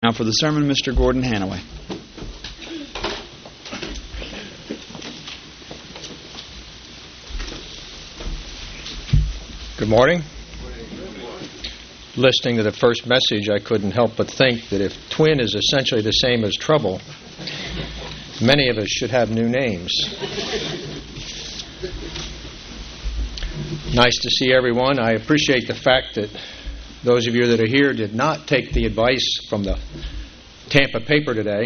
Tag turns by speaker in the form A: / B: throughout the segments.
A: Now for the sermon, Mr. Gordon Hanaway.
B: Good morning. Listening to the first message, I couldn't help but think that if twin is essentially the same as trouble, many of us should have new names. Nice to see everyone. I appreciate the fact that those of you that are here did not take the advice from the Tampa paper today.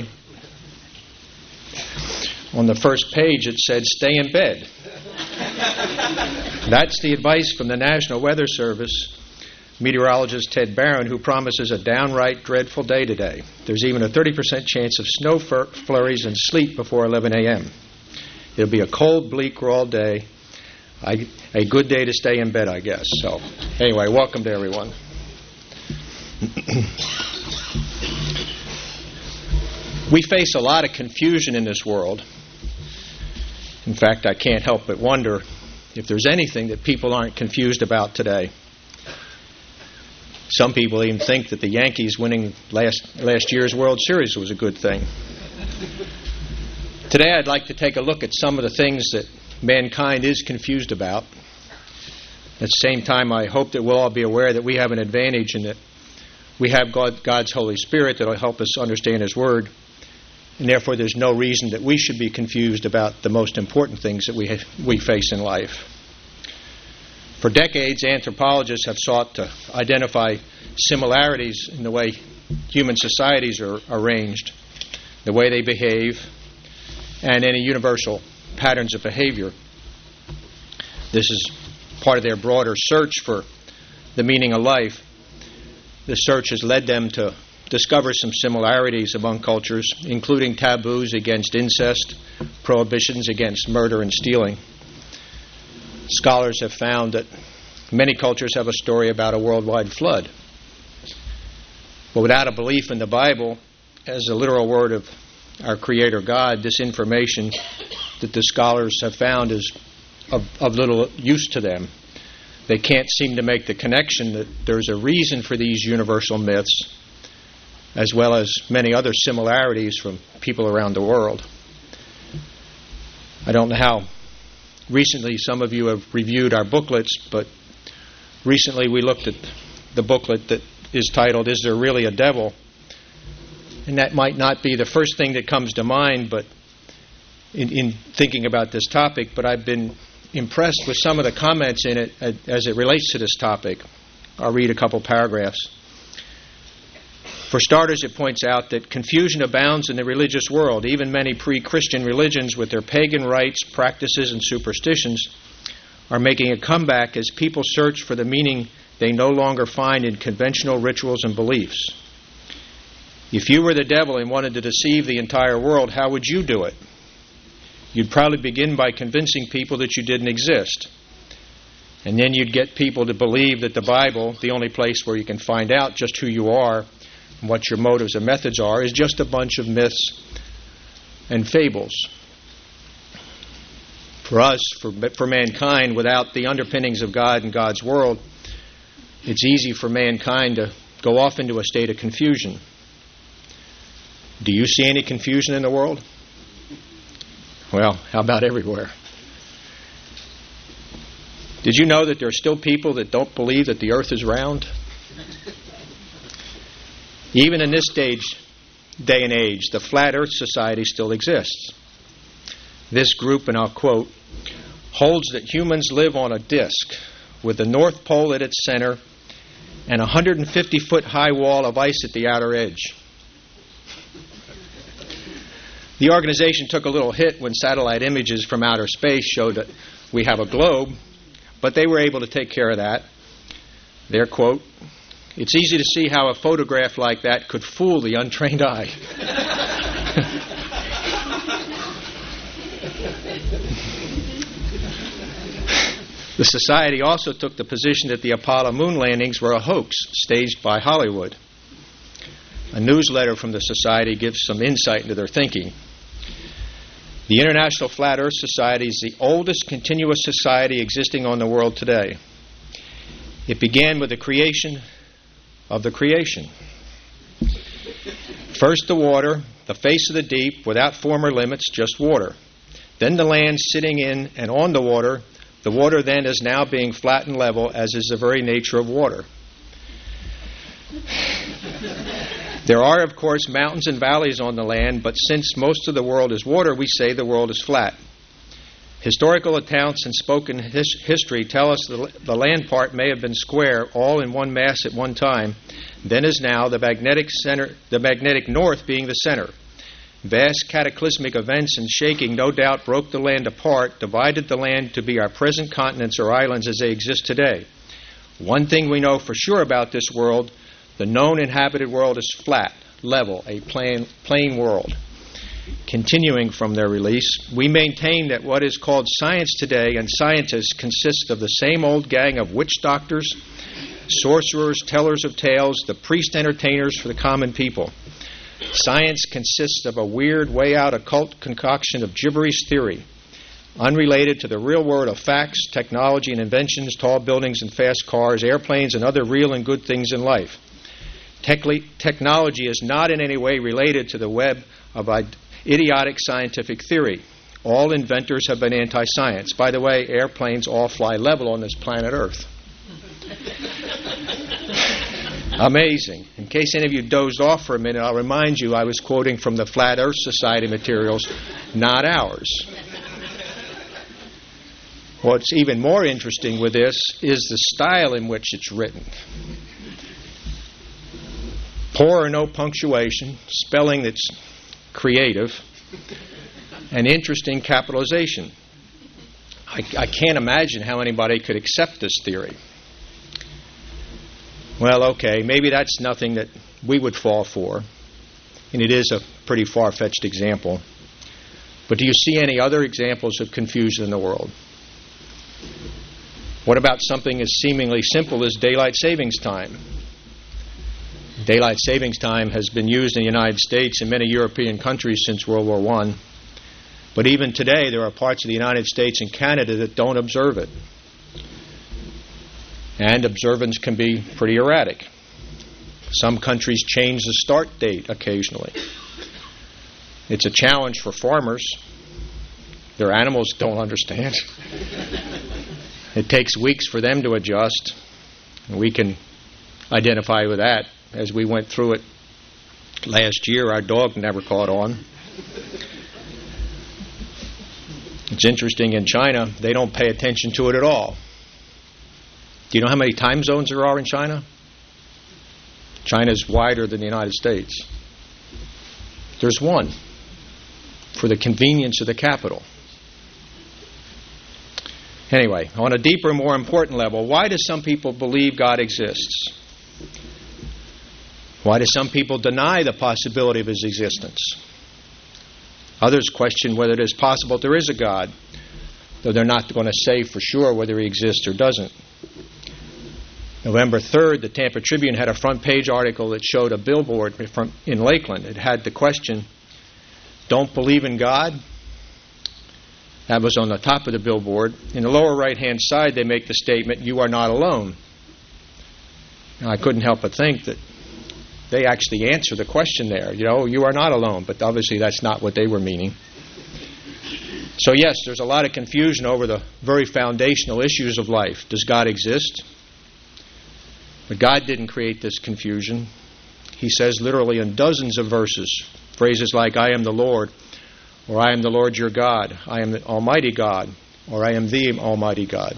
B: On the first page it said, stay in bed. That's the advice from the National Weather Service meteorologist Ted Barron, who promises a downright dreadful day today. There's even a 30% chance of snow flurries and sleet before 11 a.m. It'll be a cold, bleak, raw day. A good day to stay in bed, I guess. So, anyway, welcome to everyone. We face a lot of confusion in this world. In fact, I can't help but wonder if there's anything that people aren't confused about today. Some people even think that the Yankees winning last year's World Series was a good thing. Today I'd like to take a look at some of the things that mankind is confused about. At the same time, I hope that we'll all be aware that we have an advantage in that we have God's Holy Spirit that will help us understand His Word, and therefore there's no reason that we should be confused about the most important things that we face in life. For decades, anthropologists have sought to identify similarities in the way human societies are arranged, the way they behave, and any universal patterns of behavior. This is part of their broader search for the meaning of life. The search has led them to discover some similarities among cultures, including taboos against incest, prohibitions against murder and stealing. Scholars have found that many cultures have a story about a worldwide flood. But without a belief in the Bible as a literal word of our Creator God, this information that the scholars have found is of little use to them. They can't seem to make the connection that there's a reason for these universal myths, as well as many other similarities from people around the world. I don't know how recently some of you have reviewed our booklets, but recently we looked at the booklet that is titled, Is There Really a Devil? And that might not be the first thing that comes to mind, but in thinking about this topic, but I've been impressed with some of the comments in it as it relates to this topic. I'll read a couple paragraphs. For starters, it points out that confusion abounds in the religious world. Even many pre-Christian religions with their pagan rites, practices, and superstitions are making a comeback as people search for the meaning they no longer find in conventional rituals and beliefs. If you were the devil and wanted to deceive the entire world, how would you do it? You'd probably begin by convincing people that you didn't exist. And then you'd get people to believe that the Bible, the only place where you can find out just who you are and what your motives and methods are, is just a bunch of myths and fables. For us, for mankind, without the underpinnings of God and God's world, it's easy for mankind to go off into a state of confusion. Do you see any confusion in the world? Well, how about everywhere? Did you know that there are still people that don't believe that the earth is round? Even in this day and age, the Flat Earth Society still exists. This group, and I'll quote, holds that humans live on a disk with the North Pole at its center and a 150-foot high wall of ice at the outer edge. The organization took a little hit when satellite images from outer space showed that we have a globe, but they were able to take care of that. Their quote, it's easy to see how a photograph like that could fool the untrained eye. The Society also took the position that the Apollo moon landings were a hoax staged by Hollywood. A newsletter from the Society gives some insight into their thinking. The International Flat Earth Society is the oldest continuous society existing on the world today. It began with the creation of the creation. First the water, the face of the deep, without former limits, just water. Then the land sitting in and on the water then is now being flat and level, as is the very nature of water. There are, of course, mountains and valleys on the land, but since most of the world is water, we say the world is flat. Historical accounts and spoken history tell us the land part may have been square, all in one mass at one time, then as now, the magnetic north being the center. Vast cataclysmic events and shaking no doubt broke the land apart, divided the land to be our present continents or islands as they exist today. One thing we know for sure about this world, the known inhabited world is flat, level, a plain world. Continuing from their release, we maintain that what is called science today and scientists consist of the same old gang of witch doctors, sorcerers, tellers of tales, the priest entertainers for the common people. Science consists of a weird, way-out occult concoction of gibberish theory, unrelated to the real world of facts, technology, and inventions, tall buildings and fast cars, airplanes, and other real and good things in life. Technology is not in any way related to the web of idiotic scientific theory. All inventors have been anti-science. By the way, airplanes all fly level on this planet Earth. Amazing. In case any of you dozed off for a minute, I'll remind you I was quoting from the Flat Earth Society materials, not ours. What's even more interesting with this is the style in which it's written. Poor or no punctuation, spelling that's creative, and interesting capitalization. I can't imagine how anybody could accept this theory. Well, okay, maybe that's nothing that we would fall for, and it is a pretty far-fetched example. But do you see any other examples of confusion in the world? What about something as seemingly simple as daylight savings time? Daylight savings time has been used in the United States and many European countries since World War I. But even today, there are parts of the United States and Canada that don't observe it. And observance can be pretty erratic. Some countries change the start date occasionally. It's a challenge for farmers. Their animals don't understand. It takes weeks for them to adjust. And we can identify with that. As we went through it last year, our dog never caught on. It's interesting, in China, they don't pay attention to it at all. Do you know how many time zones there are in China? China's wider than the United States. There's one for the convenience of the capital. Anyway, on a deeper, more important level, why do some people believe God exists? Why do some people deny the possibility of His existence? Others question whether it is possible there is a God, though they're not going to say for sure whether He exists or doesn't. November 3rd, the Tampa Tribune had a front page article that showed a billboard in Lakeland. It had the question, "Don't believe in God?" That was on the top of the billboard. In the lower right-hand side, they make the statement, "You are not alone." Now, I couldn't help but think that they actually answer the question there. You are not alone. But obviously that's not what they were meaning. So yes, there's a lot of confusion over the very foundational issues of life. Does God exist? But God didn't create this confusion. He says literally in dozens of verses, phrases like, "I am the Lord," or "I am the Lord your God," "I am the Almighty God," or "I am the Almighty God."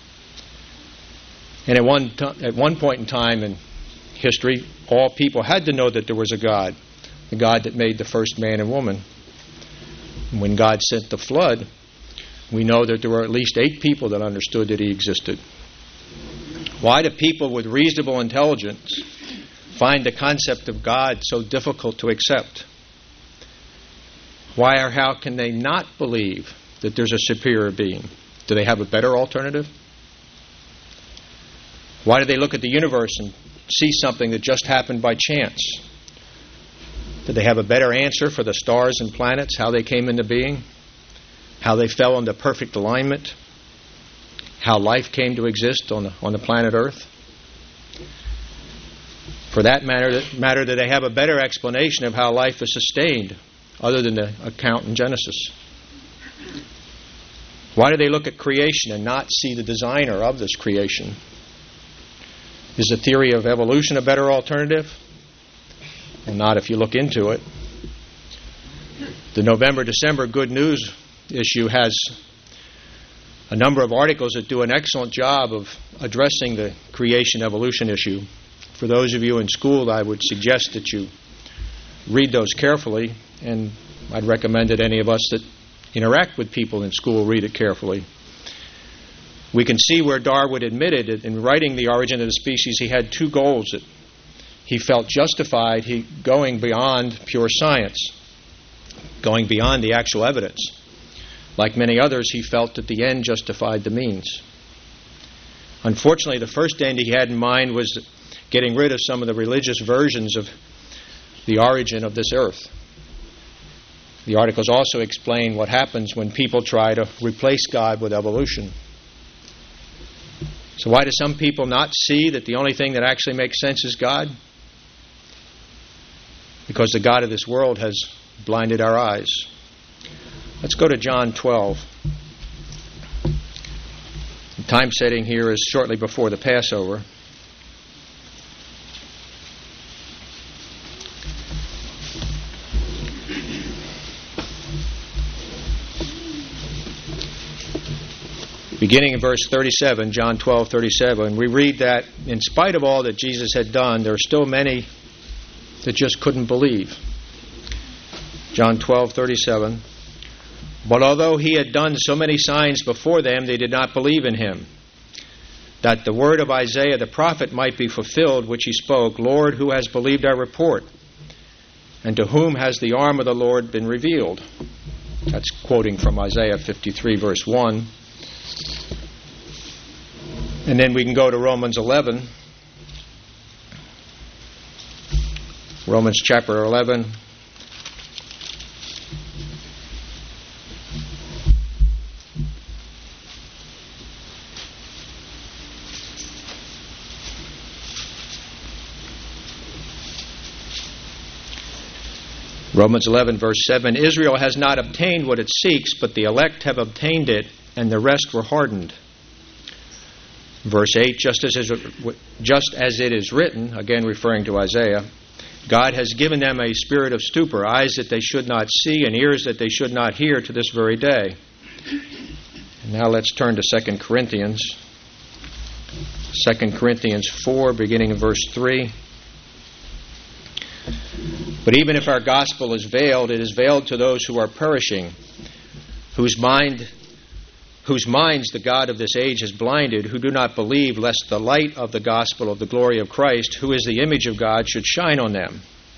B: And at one point in time in history, all people had to know that there was a God, the God that made the first man and woman. And when God sent the flood, we know that there were at least 8 people that understood that He existed. Why do people with reasonable intelligence find the concept of God so difficult to accept? Why or how can they not believe that there's a superior being? Do they have a better alternative? Why do they look at the universe and see something that just happened by chance? Do they have a better answer for the stars and planets, how they came into being, how they fell into perfect alignment, how life came to exist on the planet Earth? For that matter, do they have a better explanation of how life is sustained other than the account in Genesis? Why do they look at creation and not see the designer of this creation? Is the theory of evolution a better alternative? Well, not if you look into it. The November-December Good News issue has a number of articles that do an excellent job of addressing the creation-evolution issue. For those of you in school, I would suggest that you read those carefully, and I'd recommend that any of us that interact with people in school read it carefully. We can see where Darwin admitted that in writing The Origin of the Species, he had two goals that he felt justified going beyond pure science, going beyond the actual evidence. Like many others, he felt that the end justified the means. Unfortunately, the first end he had in mind was getting rid of some of the religious versions of the origin of this earth. The articles also explain what happens when people try to replace God with evolution. So why do some people not see that the only thing that actually makes sense is God? Because the God of this world has blinded our eyes. Let's go to John 12. The time setting here is shortly before the Passover. Beginning in verse 37, John 12:37, we read that in spite of all that Jesus had done, there are still many that just couldn't believe. John 12:37, but although he had done so many signs before them, they did not believe in him, that the word of Isaiah the prophet might be fulfilled, which he spoke, Lord, who has believed our report? And to whom has the arm of the Lord been revealed? That's quoting from Isaiah 53, verse 1. And then we can go to Romans 11. Romans chapter 11. Romans 11, verse 7, Israel has not obtained what it seeks, but the elect have obtained it, and the rest were hardened. Verse 8, just as it is written, again referring to Isaiah, God has given them a spirit of stupor, eyes that they should not see, and ears that they should not hear to this very day. And now let's turn to 2 Corinthians. 2 Corinthians 4, beginning in verse 3. But even if our gospel is veiled, it is veiled to those who are perishing, whose minds the God of this age has blinded, who do not believe, lest the light of the gospel of the glory of Christ, who is the image of God, should shine on them.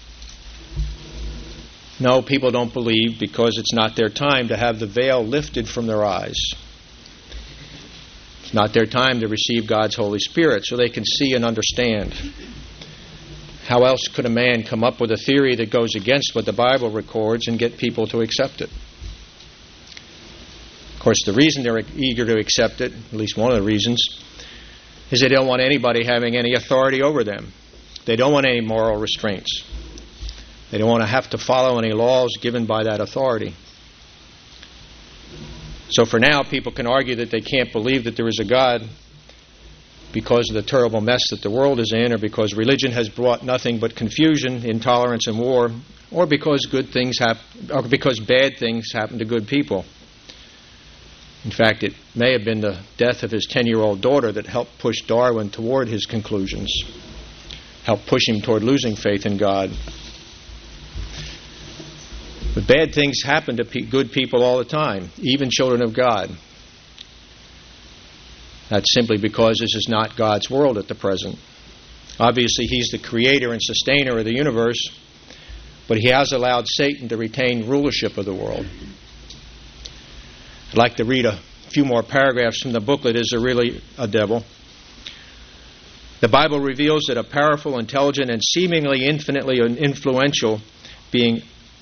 B: No, people don't believe because it's not their time to have the veil lifted from their eyes. It's not their time to receive God's Holy Spirit so they can see and understand. How else could a man come up with a theory that goes against what the Bible records and get people to accept it? Of course, the reason they're eager to accept it, at least one of the reasons, is they don't want anybody having any authority over them. They don't want any moral restraints. They don't want to have to follow any laws given by that authority. So for now, people can argue that they can't believe that there is a God because of the terrible mess that the world is in, or because religion has brought nothing but confusion, intolerance, and war, or because bad things happen to good people. In fact, it may have been the death of his 10-year-old daughter that helped push Darwin toward his conclusions, helped push him toward losing faith in God. But bad things happen to good people all the time, even children of God. That's simply because this is not God's world at the present. Obviously, He's the creator and sustainer of the universe, but He has allowed Satan to retain rulership of the world. I'd like to read a few more paragraphs from the booklet, Is There Really a Devil? The Bible reveals that a powerful, intelligent, and seemingly infinitely influential being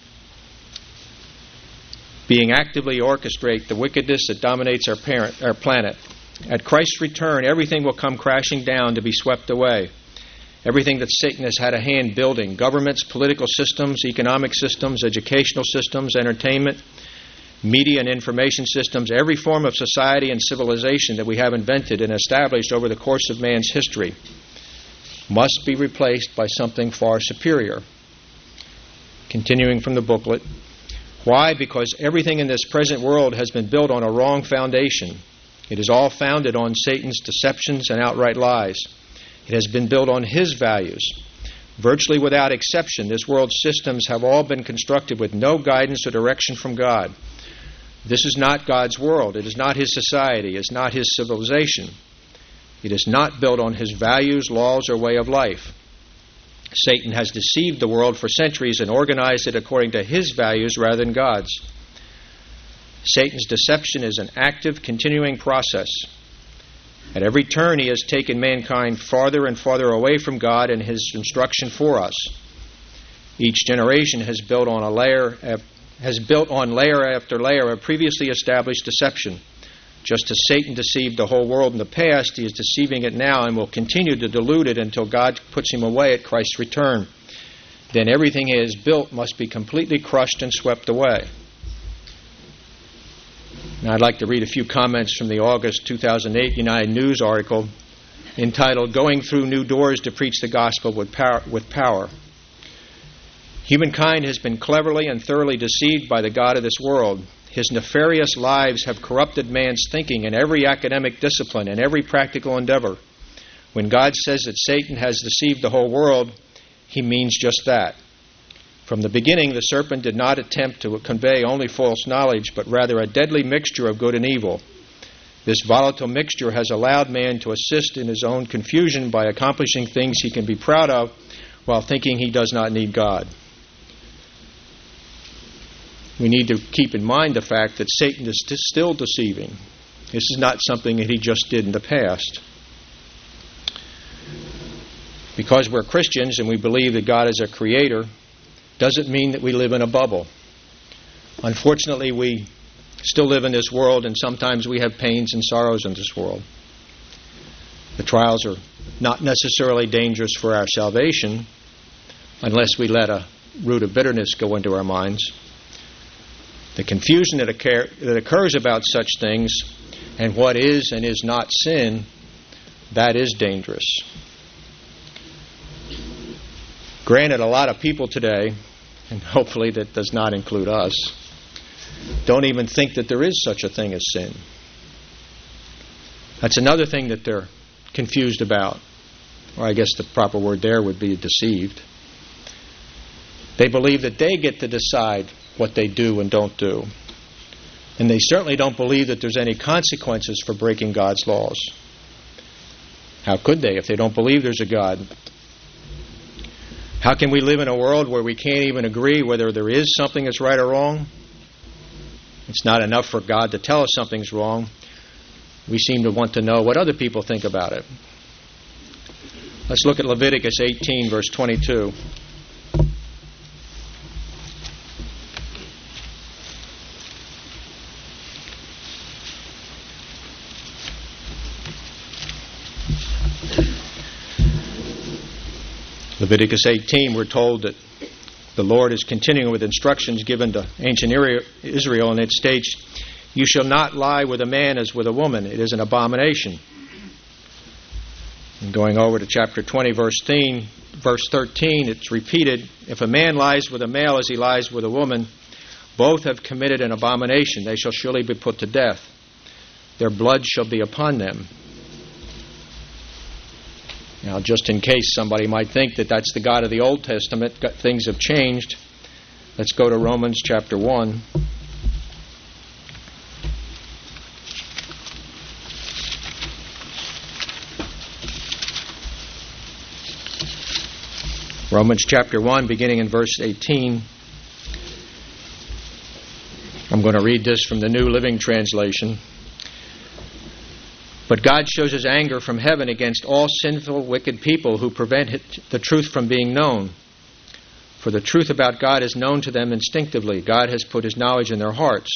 B: actively orchestrate the wickedness that dominates our planet. At Christ's return, everything will come crashing down to be swept away. Everything that Satan has had a hand building, governments, political systems, economic systems, educational systems, entertainment, media and information systems, every form of society and civilization that we have invented and established over the course of man's history must be replaced by something far superior. Continuing from the booklet, why? Because everything in this present world has been built on a wrong foundation. It is all founded on Satan's deceptions and outright lies. It has been built on his values. Virtually without exception, this world's systems have all been constructed with no guidance or direction from God. This is not God's world. It is not his society. It is not his civilization. It is not built on his values, laws, or way of life. Satan has deceived the world for centuries and organized it according to his values rather than God's. Satan's deception is an active, continuing process. At every turn, he has taken mankind farther and farther away from God and his instruction for us. Each generation has built on layer after layer of previously established deception. Just as Satan deceived the whole world in the past, he is deceiving it now and will continue to delude it until God puts him away at Christ's return. Then everything he has built must be completely crushed and swept away. Now I'd like to read a few comments from the August 2008 United News article entitled, "Going Through New Doors to Preach the Gospel with Power." Humankind has been cleverly and thoroughly deceived by the God of this world. His nefarious lives have corrupted man's thinking in every academic discipline and every practical endeavor. When God says that Satan has deceived the whole world, he means just that. From the beginning, the serpent did not attempt to convey only false knowledge, but rather a deadly mixture of good and evil. This volatile mixture has allowed man to assist in his own confusion by accomplishing things he can be proud of while thinking he does not need God. We need to keep in mind the fact that Satan is still deceiving. This is not something that he just did in the past. Because we're Christians and we believe that God is a creator, doesn't mean that we live in a bubble. Unfortunately, we still live in this world, and sometimes we have pains and sorrows in this world. The trials are not necessarily dangerous for our salvation unless we let a root of bitterness go into our minds. The confusion that occurs about such things and what is and is not sin, that is dangerous. Granted, a lot of people today, and hopefully that does not include us, don't even think that there is such a thing as sin. That's another thing that they're confused about. Or I guess the proper word there would be deceived. They believe that they get to decide what they do and don't do. And they certainly don't believe that there's any consequences for breaking God's laws. How could they if they don't believe there's a God? How can we live in a world where we can't even agree whether there is something that's right or wrong? It's not enough for God to tell us something's wrong. We seem to want to know what other people think about it. Let's look at Leviticus 18, verse 22. Leviticus 18, we're told that the Lord is continuing with instructions given to ancient Israel, and it states, "You shall not lie with a man as with a woman. It is an abomination." And going over to chapter 20, verse 13, it's repeated, "If a man lies with a male as he lies with a woman, both have committed an abomination. They shall surely be put to death. Their blood shall be upon them." Now, just in case somebody might think that that's the God of the Old Testament, things have changed. Let's go to Romans chapter 1. Romans chapter 1, beginning in verse 18. I'm going to read this from the New Living Translation. "But God shows his anger from heaven against all sinful, wicked people who prevent the truth from being known. For the truth about God is known to them instinctively. God has put his knowledge in their hearts."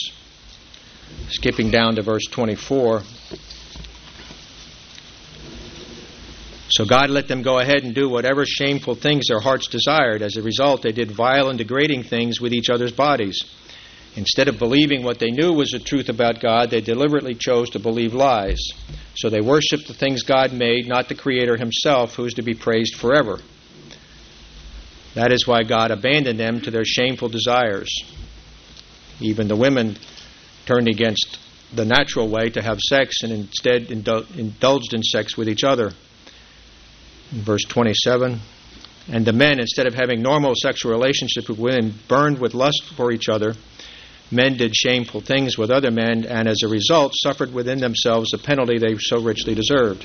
B: Skipping down to verse 24. So God let them go ahead and do whatever shameful things their hearts desired. As a result, they did vile and degrading things with each other's bodies. Instead of believing what they knew was the truth about God, they deliberately chose to believe lies. So they worshiped the things God made, not the Creator Himself, who is to be praised forever. That is why God abandoned them to their shameful desires. Even the women turned against the natural way to have sex and instead indulged in sex with each other. In verse 27, and the men, instead of having normal sexual relationships with women, burned with lust for each other. Men did shameful things with other men, and as a result suffered within themselves the penalty they so richly deserved.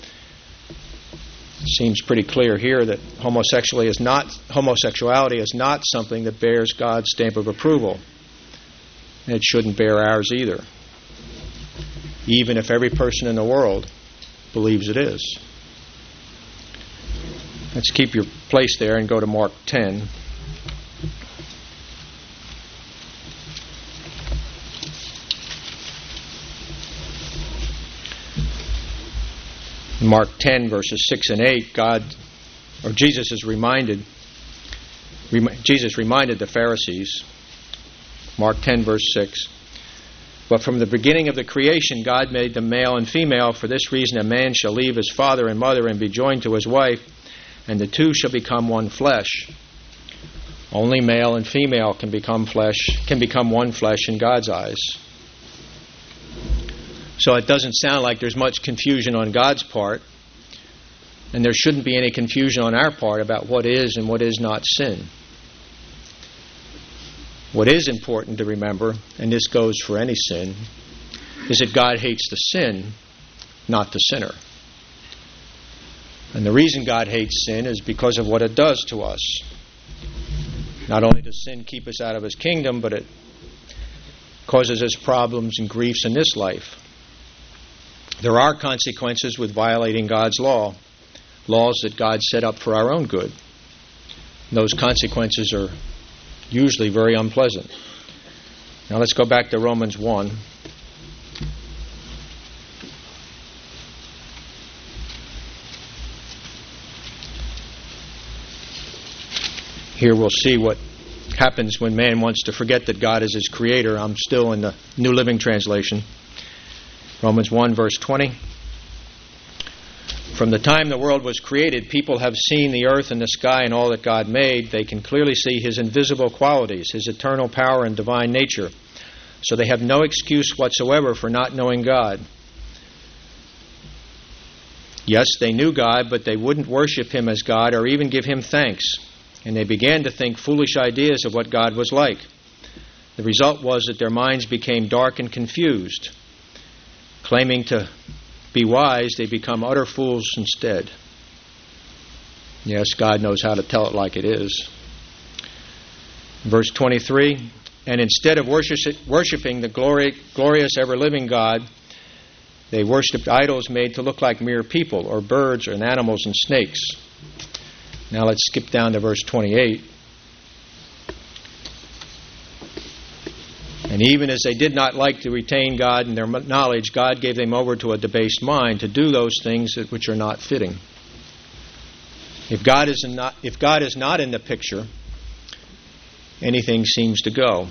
B: It seems pretty clear here that homosexuality is not something that bears God's stamp of approval. It shouldn't bear ours either, even if every person in the world believes it is. Let's keep your place there and go to Mark 10. In Mark 10, verses 6 and 8, Jesus reminded the Pharisees. Mark 10, verse 6. But from the beginning of the creation, God made them male and female. For this reason, a man shall leave his father and mother and be joined to his wife, and the two shall become one flesh. Only male and female can become one flesh in God's eyes. So it doesn't sound like there's much confusion on God's part, and there shouldn't be any confusion on our part about what is and what is not sin. What is important to remember, and this goes for any sin, is that God hates the sin, not the sinner. And the reason God hates sin is because of what it does to us. Not only does sin keep us out of His kingdom, but it causes us problems and griefs in this life. There are consequences with violating God's law, laws that God set up for our own good. And those consequences are usually very unpleasant. Now let's go back to Romans 1. Here we'll see what happens when man wants to forget that God is his creator. I'm still in the New Living Translation. Romans 1, verse 20. From the time the world was created, people have seen the earth and the sky and all that God made. They can clearly see His invisible qualities, His eternal power and divine nature. So they have no excuse whatsoever for not knowing God. Yes, they knew God, but they wouldn't worship Him as God or even give Him thanks. And they began to think foolish ideas of what God was like. The result was that their minds became dark and confused. Claiming to be wise, they become utter fools instead. Yes, God knows how to tell it like it is. Verse 23, and instead of worshiping the glorious ever-living God, they worshipped idols made to look like mere people or birds and animals and snakes. Now let's skip down to verse 28. And even as they did not like to retain God in their knowledge, God gave them over to a debased mind to do those things which are not fitting. If God is not in the picture, anything seems to go.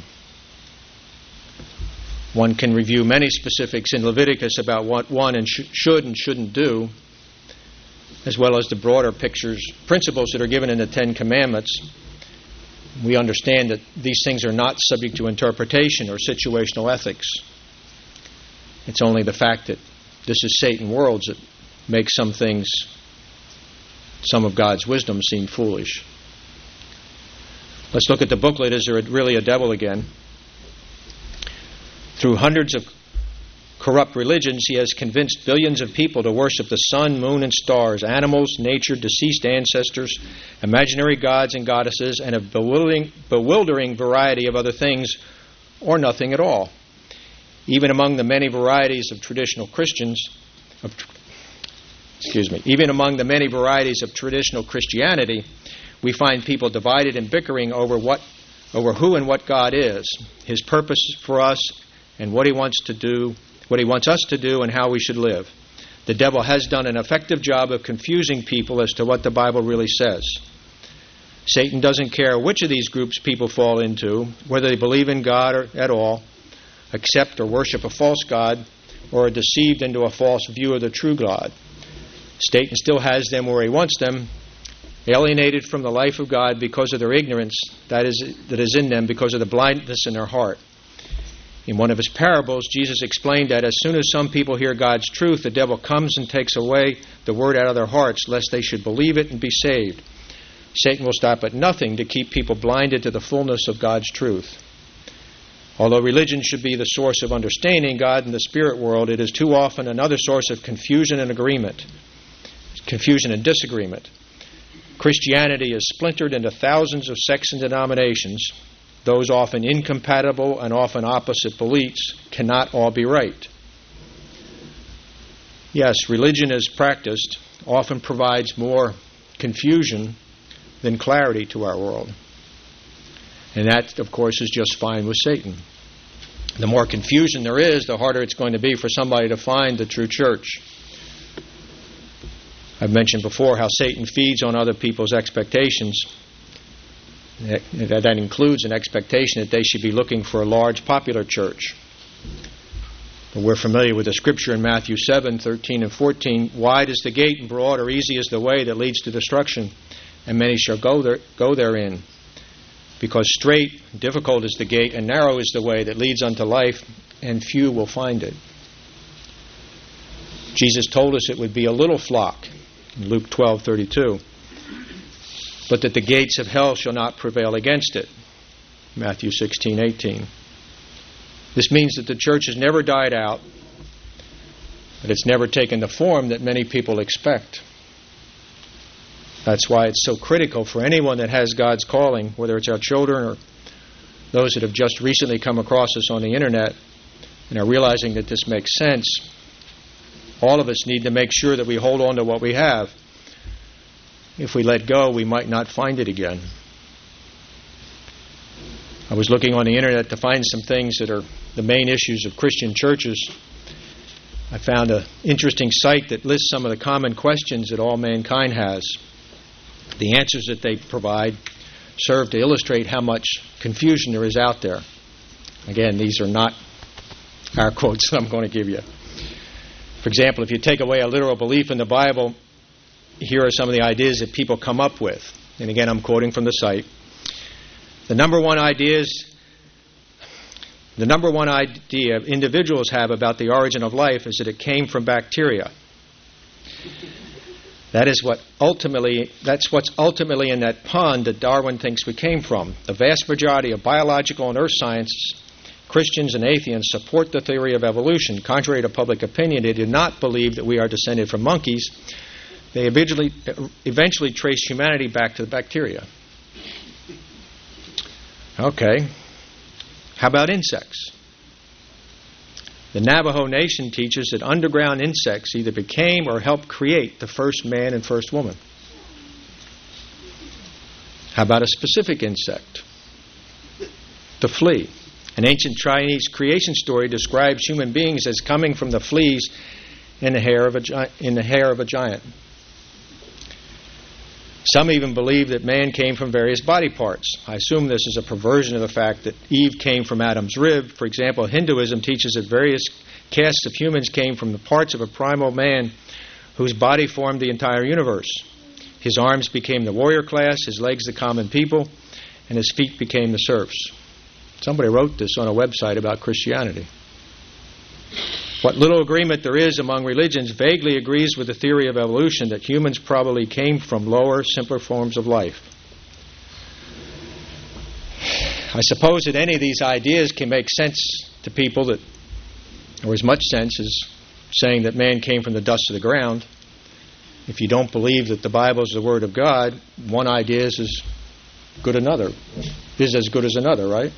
B: One can review many specifics in Leviticus about what one should and shouldn't do, as well as the broader principles that are given in the Ten Commandments. We understand that these things are not subject to interpretation or situational ethics. It's only the fact that this is Satan worlds that make some things, some of God's wisdom, seem foolish. Let's look at the booklet. Is there really a devil again? Through hundreds of corrupt religions, he has convinced billions of people to worship the sun, moon, and stars, animals, nature, deceased ancestors, imaginary gods and goddesses, and a bewildering variety of other things, or nothing at all. Even among the many varieties of traditional Christianity, we find people divided and bickering over who and what God is, His purpose for us, and what He wants us to do, and how we should live. The devil has done an effective job of confusing people as to what the Bible really says. Satan doesn't care which of these groups people fall into, whether they believe in God or at all, accept or worship a false god, or are deceived into a false view of the true God. Satan still has them where he wants them, alienated from the life of God because of their ignorance that is in them, because of the blindness in their heart. In one of his parables, Jesus explained that as soon as some people hear God's truth, the devil comes and takes away the word out of their hearts, lest they should believe it and be saved. Satan will stop at nothing to keep people blinded to the fullness of God's truth. Although religion should be the source of understanding God in the spirit world, it is too often another source of confusion and disagreement. Christianity is splintered into thousands of sects and denominations. Those often incompatible and often opposite beliefs cannot all be right. Yes, religion as practiced often provides more confusion than clarity to our world. And that, of course, is just fine with Satan. The more confusion there is, the harder it's going to be for somebody to find the true church. I've mentioned before how Satan feeds on other people's expectations. That includes an expectation that they should be looking for a large, popular church. But we're familiar with the scripture in Matthew 7:13 and 14. Wide is the gate and broad or easy is the way that leads to destruction, and many shall go therein. Because straight, difficult is the gate, and narrow is the way that leads unto life, and few will find it. Jesus told us it would be a little flock in Luke 12:32. But that the gates of hell shall not prevail against it. Matthew 16:18. This means that the church has never died out, but it's never taken the form that many people expect. That's why it's so critical for anyone that has God's calling, whether it's our children or those that have just recently come across us on the internet and are realizing that this makes sense. All of us need to make sure that we hold on to what we have. If we let go, we might not find it again. I was looking on the internet to find some things that are the main issues of Christian churches. I found an interesting site that lists some of the common questions that all mankind has. The answers that they provide serve to illustrate how much confusion there is out there. Again, these are not our quotes that I'm going to give you. For example, if you take away a literal belief in the Bible, here are some of the ideas that people come up with. And again, I'm quoting from the site. The number one idea individuals have about the origin of life is that it came from bacteria. That's what's ultimately in that pond that Darwin thinks we came from. The vast majority of biological and earth scientists, Christians and atheists, support the theory of evolution. Contrary to public opinion, they do not believe that we are descended from monkeys. They eventually trace humanity back to the bacteria. Okay. How about insects? The Navajo Nation teaches that underground insects either became or helped create the first man and first woman. How about a specific insect? The flea. An ancient Chinese creation story describes human beings as coming from the fleas in the hair of a giant. Some even believe that man came from various body parts. I assume this is a perversion of the fact that Eve came from Adam's rib. For example, Hinduism teaches that various castes of humans came from the parts of a primal man whose body formed the entire universe. His arms became the warrior class, his legs the common people, and his feet became the serfs. Somebody wrote this on a website about Christianity. What little agreement there is among religions vaguely agrees with the theory of evolution that humans probably came from lower, simpler forms of life. I suppose that any of these ideas can make sense to people or as much sense as saying that man came from the dust of the ground. If you don't believe that the Bible is the Word of God, one idea is as good as another, right?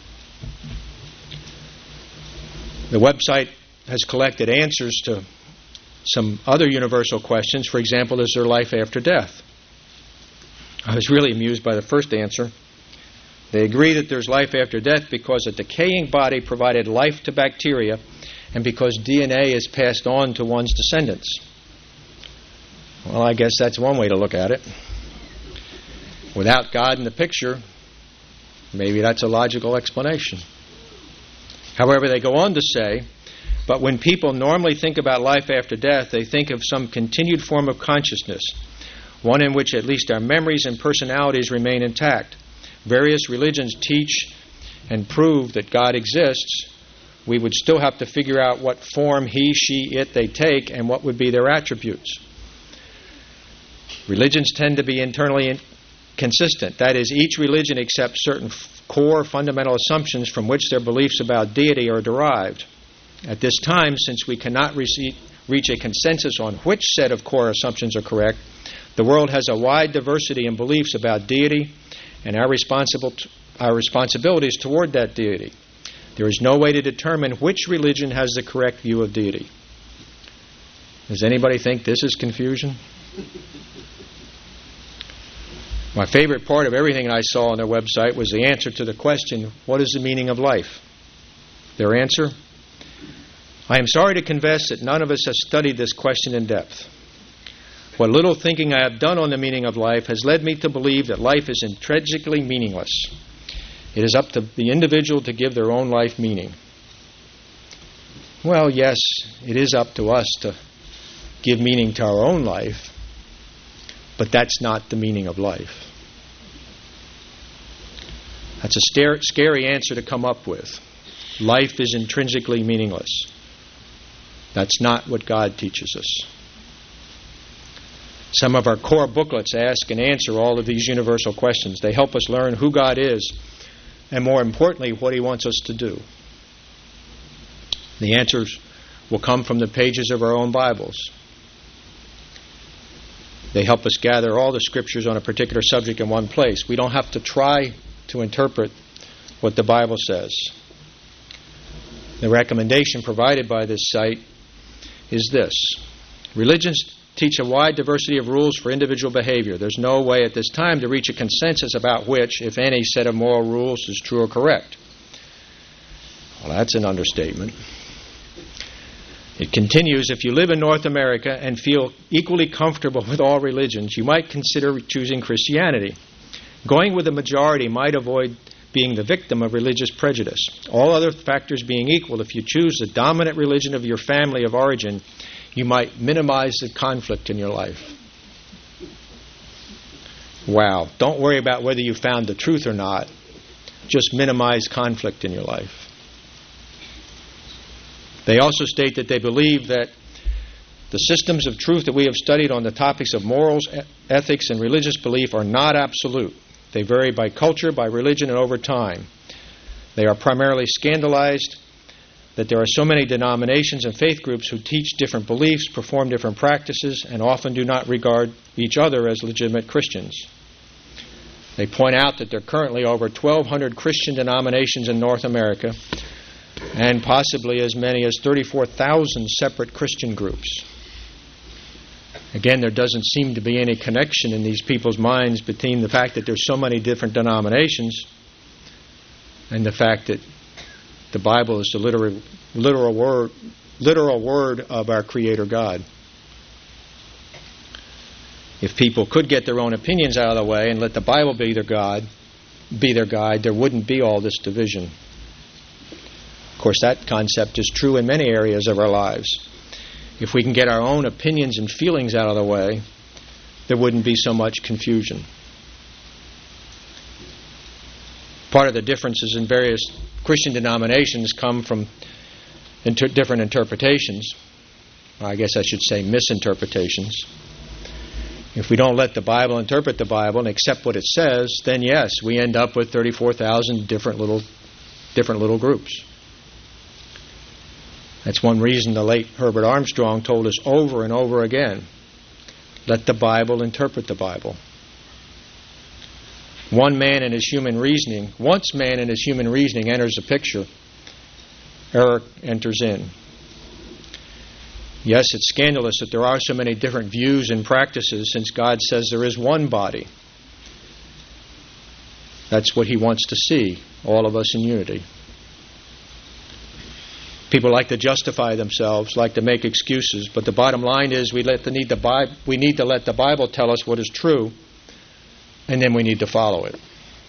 B: The website has collected answers to some other universal questions. For example, is there life after death? I was really amused by the first answer. They agree that there's life after death because a decaying body provided life to bacteria and because DNA is passed on to one's descendants. Well, I guess that's one way to look at it. Without God in the picture, maybe that's a logical explanation. However, they go on to say, but when people normally think about life after death, they think of some continued form of consciousness, one in which at least our memories and personalities remain intact. Various religions teach and prove that God exists. We would still have to figure out what form he, she, it they take and what would be their attributes. Religions tend to be internally consistent. That is, each religion accepts certain core fundamental assumptions from which their beliefs about deity are derived. At this time, since we cannot reach a consensus on which set of core assumptions are correct, the world has a wide diversity in beliefs about deity and our responsibilities toward that deity. There is no way to determine which religion has the correct view of deity. Does anybody think this is confusion? My favorite part of everything I saw on their website was the answer to the question, what is the meaning of life? Their answer, I am sorry to confess that none of us has studied this question in depth. What little thinking I have done on the meaning of life has led me to believe that life is intrinsically meaningless. It is up to the individual to give their own life meaning. Well, yes, it is up to us to give meaning to our own life, but that's not the meaning of life. That's a scary answer to come up with. Life is intrinsically meaningless. That's not what God teaches us. Some of our core booklets ask and answer all of these universal questions. They help us learn who God is and, more importantly, what he wants us to do. The answers will come from the pages of our own Bibles. They help us gather all the scriptures on a particular subject in one place. We don't have to try to interpret what the Bible says. The recommendation provided by this site is this. Religions teach a wide diversity of rules for individual behavior. There's no way at this time to reach a consensus about which, if any, set of moral rules is true or correct. Well, that's an understatement. It continues, if you live in North America and feel equally comfortable with all religions, you might consider choosing Christianity. Going with the majority might avoid being the victim of religious prejudice. All other factors being equal, if you choose the dominant religion of your family of origin, you might minimize the conflict in your life. Wow. Don't worry about whether you found the truth or not. Just minimize conflict in your life. They also state that they believe that the systems of truth that we have studied on the topics of morals, ethics, and religious belief are not absolute. They vary by culture, by religion, and over time. They are primarily scandalized that there are so many denominations and faith groups who teach different beliefs, perform different practices, and often do not regard each other as legitimate Christians. They point out that there are currently over 1,200 Christian denominations in North America and possibly as many as 34,000 separate Christian groups. Again, there doesn't seem to be any connection in these people's minds between the fact that there's so many different denominations and the fact that the Bible is the literal word of our Creator God. If people could get their own opinions out of the way and let the Bible be their guide, there wouldn't be all this division. Of course, that concept is true in many areas of our lives. If we can get our own opinions and feelings out of the way, there wouldn't be so much confusion. Part of the differences in various Christian denominations come from different interpretations. I guess I should say misinterpretations. If we don't let the Bible interpret the Bible and accept what it says, then yes, we end up with 34,000 different little groups. That's one reason the late Herbert Armstrong told us over and over again, let the Bible interpret the Bible. Once man in his human reasoning enters the picture, error enters in. Yes, it's scandalous that there are so many different views and practices since God says there is one body. That's what he wants to see, all of us in unity. People like to justify themselves, like to make excuses, but the bottom line is we need to let the Bible tell us what is true, and then we need to follow it.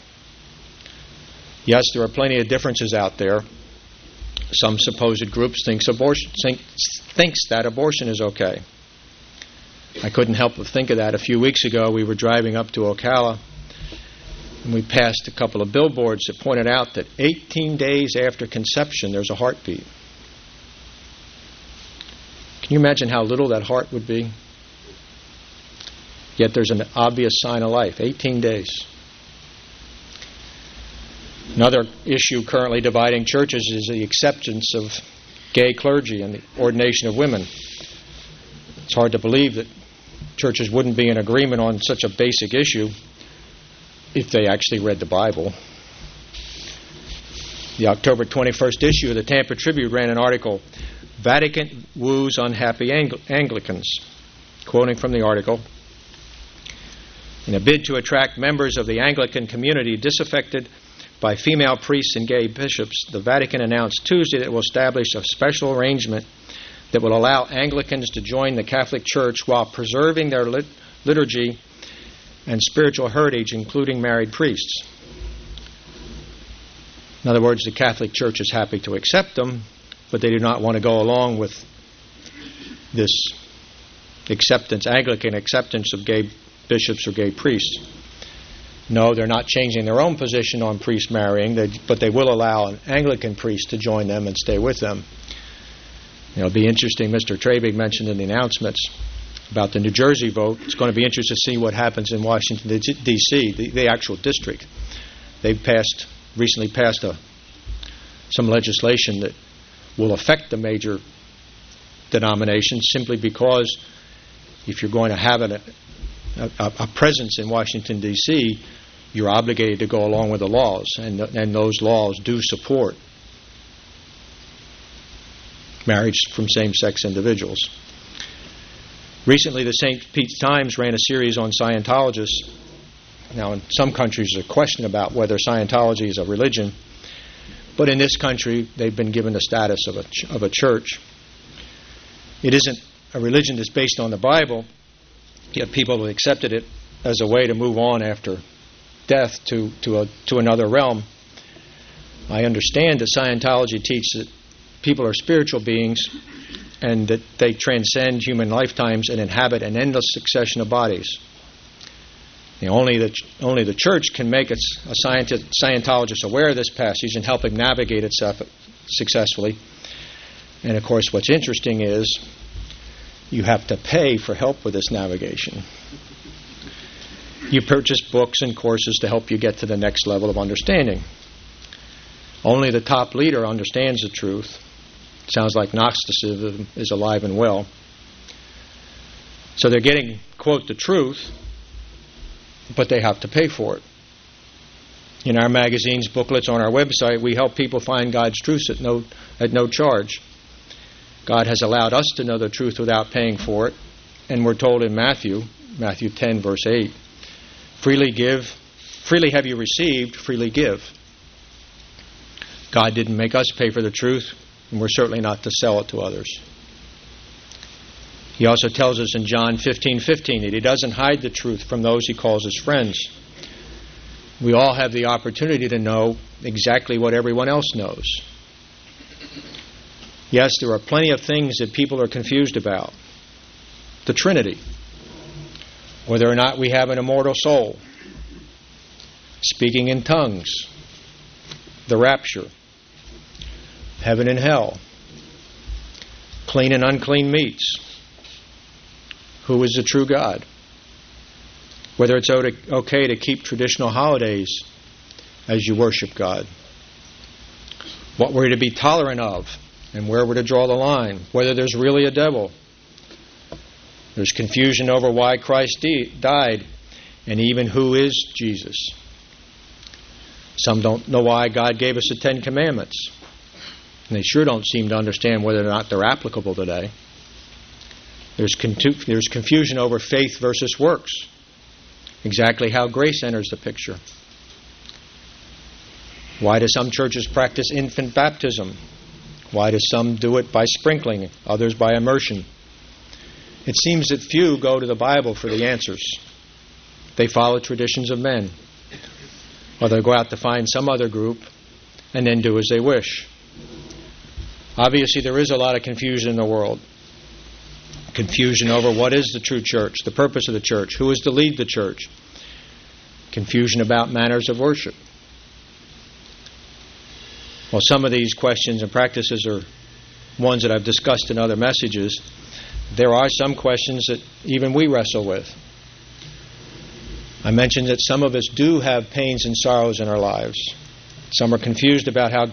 B: Yes, there are plenty of differences out there. Some supposed groups thinks that abortion is okay. I couldn't help but think of that. A few weeks ago, we were driving up to Ocala, and we passed a couple of billboards that pointed out that 18 days after conception, there's a heartbeat. Can you imagine how little that heart would be? Yet there's an obvious sign of life, 18 days. Another issue currently dividing churches is the acceptance of gay clergy and the ordination of women. It's hard to believe that churches wouldn't be in agreement on such a basic issue if they actually read the Bible. The October 21st issue of the Tampa Tribune ran an article, "Vatican Woos Unhappy Anglicans." Quoting from the article, "In a bid to attract members of the Anglican community disaffected by female priests and gay bishops, the Vatican announced Tuesday that it will establish a special arrangement that will allow Anglicans to join the Catholic Church while preserving their liturgy and spiritual heritage, including married priests." In other words, the Catholic Church is happy to accept them, but they do not want to go along with this Anglican acceptance of gay bishops or gay priests. No, they're not changing their own position on priests marrying, but they will allow an Anglican priest to join them and stay with them. It'll be interesting. Mr. Trabig mentioned in the announcements about the New Jersey vote. It's going to be interesting to see what happens in Washington, D.C., the actual district. They've recently passed some legislation that will affect the major denominations simply because if you're going to have a presence in Washington, D.C., you're obligated to go along with the laws, and those laws do support marriage from same-sex individuals. Recently, the St. Pete Times ran a series on Scientologists. Now, in some countries, there's a question about whether Scientology is a religion, but in this country, they've been given the status of a church. It isn't a religion that's based on the Bible, yet people have accepted it as a way to move on after death to another realm. I understand that Scientology teaches that people are spiritual beings and that they transcend human lifetimes and inhabit an endless succession of bodies. Only the church can make a Scientologist aware of this passage and help him navigate it successfully. And of course, what's interesting is you have to pay for help with this navigation. You purchase books and courses to help you get to the next level of understanding. Only the top leader understands the truth. Sounds like Gnosticism is alive and well. So they're getting, quote, the truth, but they have to pay for it. In our magazines, booklets, on our website, we help people find God's truth at no charge. God has allowed us to know the truth without paying for it, and we're told in Matthew 10, verse 8, freely have you received, freely give. God didn't make us pay for the truth, and we're certainly not to sell it to others. He also tells us in John 15:15 that He doesn't hide the truth from those He calls His friends. We all have the opportunity to know exactly what everyone else knows. Yes, there are plenty of things that people are confused about. The Trinity, whether or not we have an immortal soul, speaking in tongues, the rapture, heaven and hell, clean and unclean meats, who is the true God, whether it's okay to keep traditional holidays as you worship God, what we're to be tolerant of and where we're to draw the line, whether there's really a devil. There's confusion over why Christ died and even who is Jesus. Some don't know why God gave us the Ten Commandments. And they sure don't seem to understand whether or not they're applicable today. There's confusion over faith versus works. Exactly how grace enters the picture. Why do some churches practice infant baptism? Why do some do it by sprinkling, others by immersion? It seems that few go to the Bible for the answers. They follow traditions of men. Or they'll go out to find some other group and then do as they wish. Obviously, there is a lot of confusion in the world. Confusion over what is the true church, the purpose of the church, who is to lead the church. Confusion about manners of worship. Well, some of these questions and practices are ones that I've discussed in other messages. There are some questions that even we wrestle with. I mentioned that some of us do have pains and sorrows in our lives. Some are confused about how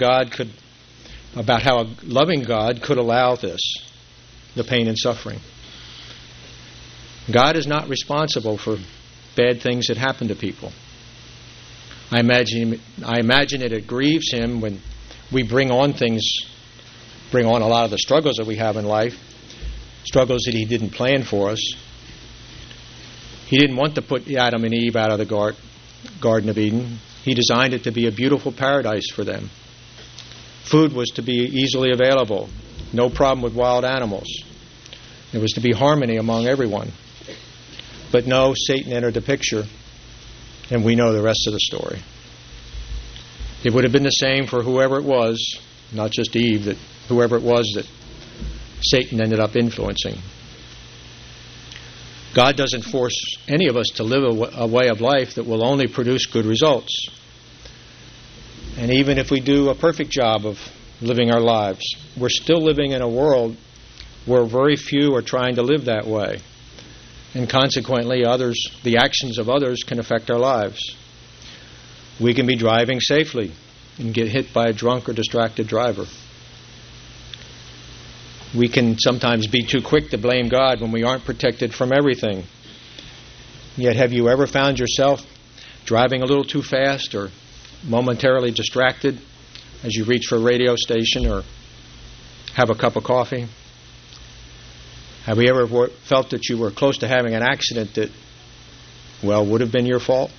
B: a loving God could allow this, the pain and suffering. God is not responsible for bad things that happen to people. I imagine that it grieves Him when we bring on a lot of the struggles that we have in life, struggles that He didn't plan for us. He didn't want to put Adam and Eve out of the Garden of Eden. He designed it to be a beautiful paradise for them. Food was to be easily available. No problem with wild animals. There was to be harmony among everyone. But no, Satan entered the picture, and we know the rest of the story. It would have been the same for whoever it was, not just Eve, that whoever it was that Satan ended up influencing. God doesn't force any of us to live a way of life that will only produce good results. And even if we do a perfect job of living our lives, we're still living in a world where very few are trying to live that way. And consequently, the actions of others can affect our lives. We can be driving safely and get hit by a drunk or distracted driver. We can sometimes be too quick to blame God when we aren't protected from everything. Yet have you ever found yourself driving a little too fast or momentarily distracted as you reach for a radio station or have a cup of coffee? Have you ever felt that you were close to having an accident that, would have been your fault?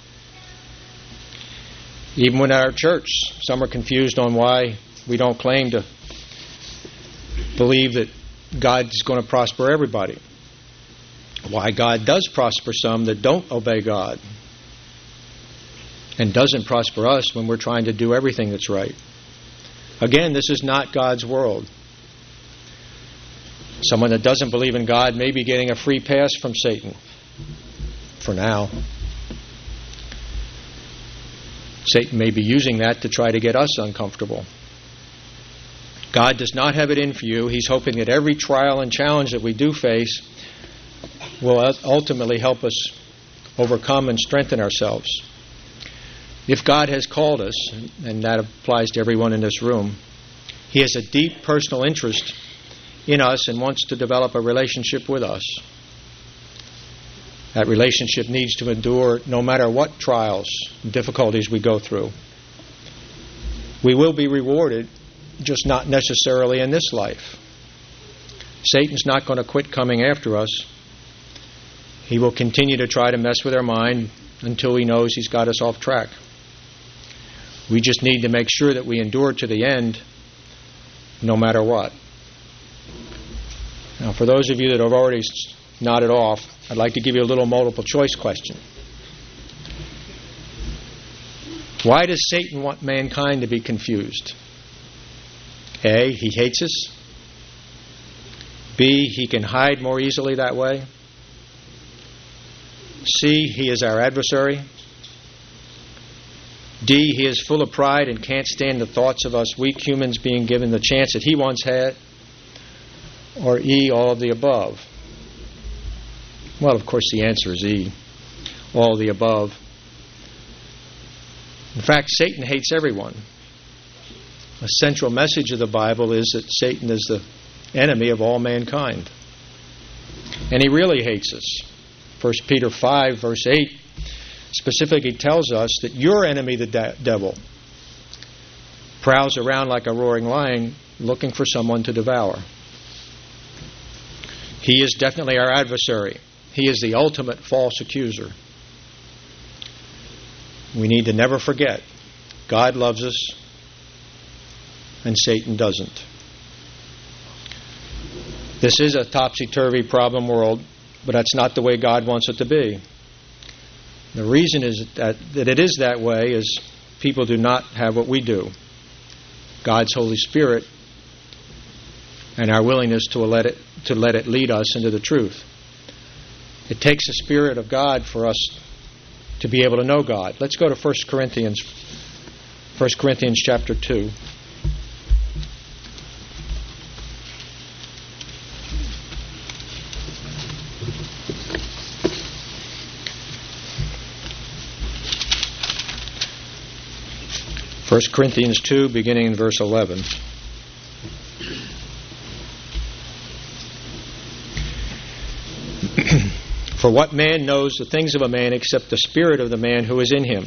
B: Even when at our church, some are confused on why we don't claim to believe that God's going to prosper everybody. Why God does prosper some that don't obey God and doesn't prosper us when we're trying to do everything that's right. Again, this is not God's world. Someone that doesn't believe in God may be getting a free pass from Satan for now. Satan may be using that to try to get us uncomfortable. God does not have it in for you. He's hoping that every trial and challenge that we do face will ultimately help us overcome and strengthen ourselves. If God has called us, and that applies to everyone in this room, He has a deep personal interest in us and wants to develop a relationship with us. That relationship needs to endure no matter what trials and difficulties we go through. We will be rewarded, just not necessarily in this life. Satan's not going to quit coming after us. He will continue to try to mess with our mind until he knows he's got us off track. We just need to make sure that we endure to the end, no matter what. Now, for those of you that have already nodded off, I'd like to give you a little multiple choice question. Why does Satan want mankind to be confused? A, he hates us. B, he can hide more easily that way. C, he is our adversary. D, he is full of pride and can't stand the thoughts of us weak humans being given the chance that he once had. Or E, all of the above. Well, of course, the answer is E, all of the above. In fact, Satan hates everyone. A central message of the Bible is that Satan is the enemy of all mankind. And he really hates us. 1 Peter 5, verse 8, specifically tells us that your enemy, the devil, prowls around like a roaring lion looking for someone to devour. He is definitely our adversary. He is the ultimate false accuser. We need to never forget, God loves us and Satan doesn't. This is a topsy-turvy problem world, but that's not the way God wants it to be. The reason is that it is that way is people do not have what we do. God's Holy Spirit and our willingness to let it lead us into the truth. It takes the Spirit of God for us to be able to know God. Let's go to 1 Corinthians chapter 2. First Corinthians 2, beginning in verse 11. For what man knows the things of a man except the spirit of the man who is in him?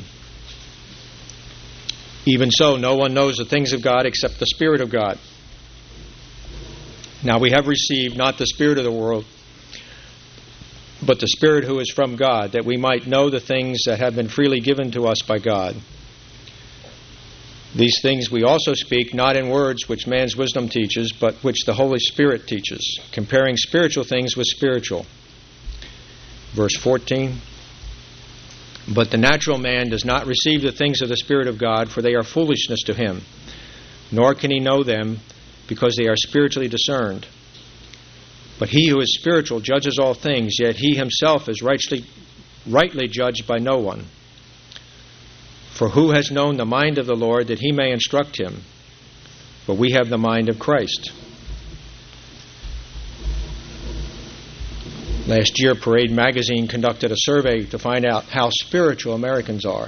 B: Even so, no one knows the things of God except the Spirit of God. Now we have received not the spirit of the world, but the Spirit who is from God, that we might know the things that have been freely given to us by God. These things we also speak, not in words which man's wisdom teaches, but which the Holy Spirit teaches, comparing spiritual things with spiritual. Verse 14. But the natural man does not receive the things of the Spirit of God, for they are foolishness to him, nor can he know them, because they are spiritually discerned. But he who is spiritual judges all things, yet he himself is rightly judged by no one. For who has known the mind of the Lord that he may instruct him? But we have the mind of Christ. Last year, Parade magazine conducted a survey to find out how spiritual Americans are.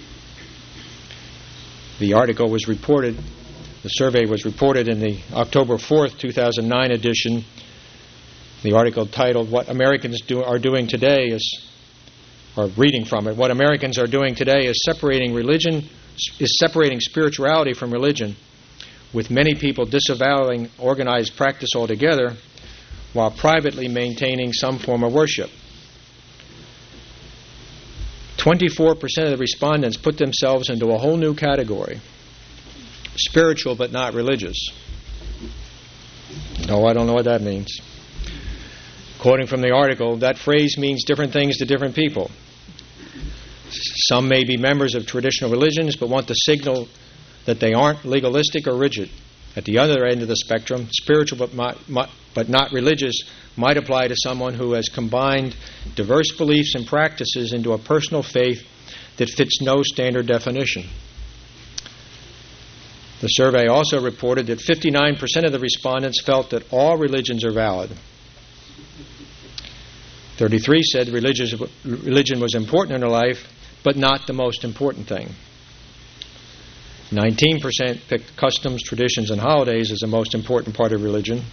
B: The survey was reported in the October 4th, 2009 edition. The article titled, What Americans are Doing Today is, or reading from it, What Americans are doing today is separating spirituality from religion, with many people disavowing organized practice altogether, while privately maintaining some form of worship. 24% of the respondents put themselves into a whole new category: spiritual but not religious. No, I don't know what that means. Quoting from the article, that phrase means different things to different people. Some may be members of traditional religions but want to signal that they aren't legalistic or rigid. At the other end of the spectrum, spiritual but not religious might apply to someone who has combined diverse beliefs and practices into a personal faith that fits no standard definition. The survey also reported that 59% of the respondents felt that all religions are valid. 33% said religion was important in their life, but not the most important thing. 19% picked customs, traditions, and holidays as the most important part of religion.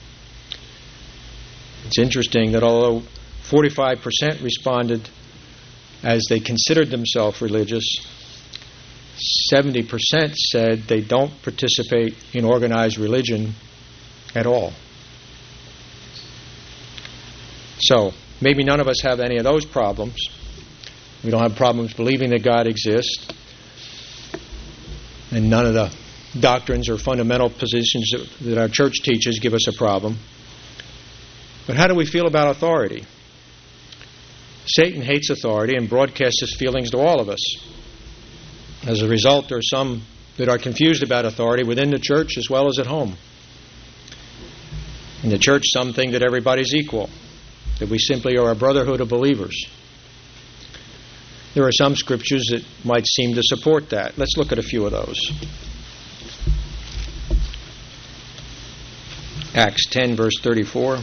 B: It's interesting that although 45% responded as they considered themselves religious, 70% said they don't participate in organized religion at all. So, maybe none of us have any of those problems. We don't have problems believing that God exists. And none of the doctrines or fundamental positions that our church teaches give us a problem. But how do we feel about authority? Satan hates authority and broadcasts his feelings to all of us. As a result, there are some that are confused about authority within the church as well as at home. In the church, some think that everybody's equal, that we simply are a brotherhood of believers. There are some scriptures that might seem to support that. Let's look at a few of those. Acts 10, verse 34.